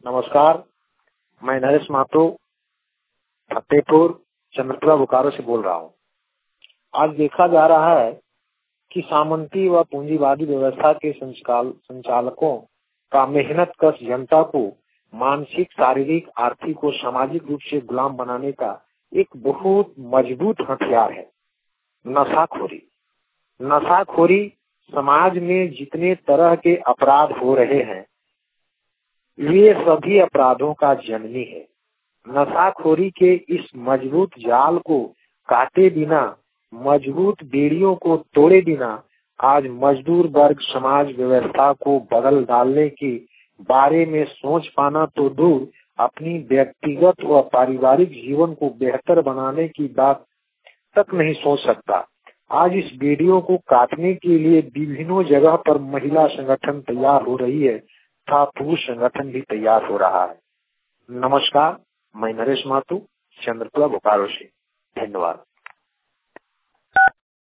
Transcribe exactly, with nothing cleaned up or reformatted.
नमस्कार, मैं नरेश महतो फतेहपुर चंद्रपुरा बोकारो से बोल रहा हूँ। आज देखा जा रहा है कि सामंती व पूंजीवादी व्यवस्था के संचाल संचालकों का मेहनत कश जनता को मानसिक, शारीरिक, आर्थिक और सामाजिक रूप से गुलाम बनाने का एक बहुत मजबूत हथियार है नशाखोरी। नशाखोरी समाज में जितने तरह के अपराध हो रहे हैं वे सभी अपराधों का जननी है। नशाखोरी के इस मजबूत जाल को काटे बिना, मजबूत बेड़ियों को तोड़े बिना आज मजदूर वर्ग समाज व्यवस्था को बदल डालने के बारे में सोच पाना तो दूर, अपनी व्यक्तिगत व पारिवारिक जीवन को बेहतर बनाने की बात तक नहीं सोच सकता। आज इस बेड़ियों को काटने के लिए विभिन्न जगह पर महिला संगठन तैयार हो रही है तथा पुरुष संगठन भी तैयार हो रहा है। नमस्कार, मैं नरेश महतो चंद्रपुरा बोकारो से। धन्यवाद।